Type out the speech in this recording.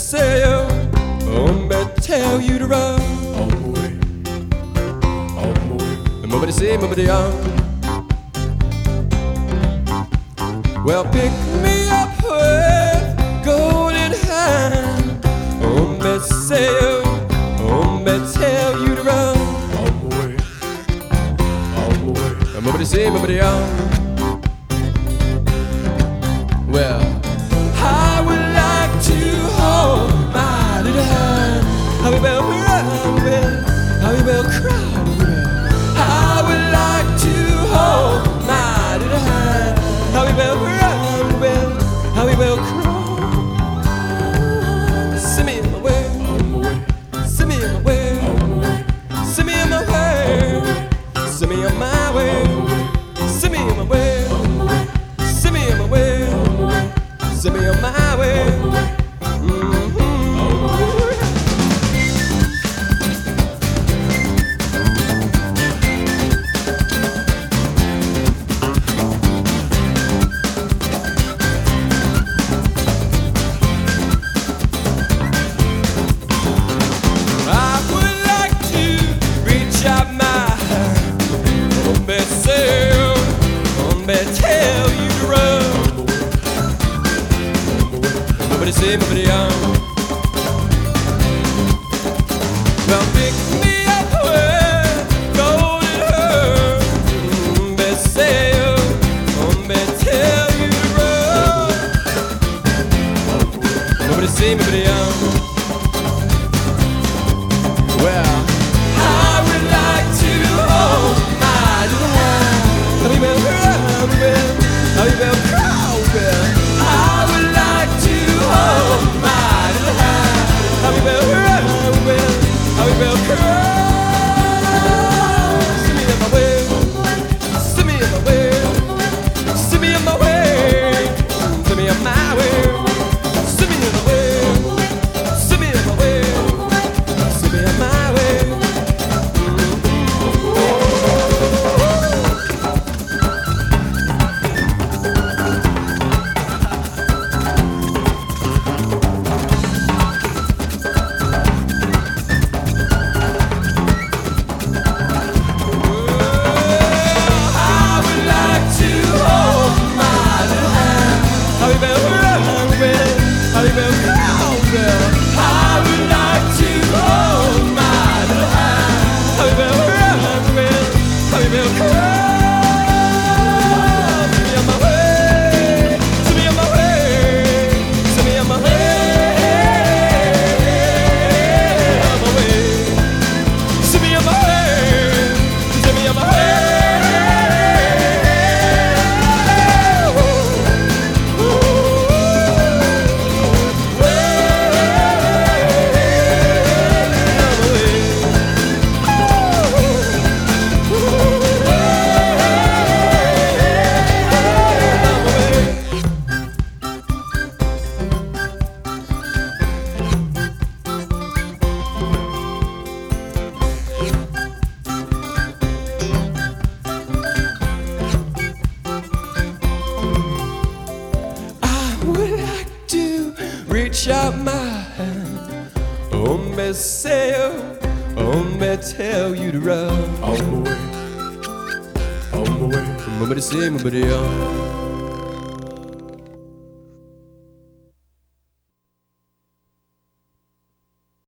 say you, tell you to run. Nobody say, nobody on. Well, pick me up with golden hand. Say you, tell you to run. Nobody say, nobody on. Well, I would like to hold my little hand. How we will run, how we will cry. I would like to hold my little hand. How we will run, how we will cry. Send me in my way, send me in my way, send me in my way, send me on my way, send me in my way, send me in my way, send me on my way. Tell you to run. Nobody say, nobody on. Well, pick me up with golden hair. Say you, tell you to run. Nobody say, nobody on. Well, I would like to hold my little hand. How we will run, how we will crawl. I would like to hold my little hand. How we will run, how we will crawl. Send me in my way, send me in my way, send me in my way, send me in my way, send me in my way, send me in my way, send me in my way. Reach out my hand, say you, tell you to run. On my way, Nobody say, nobody on.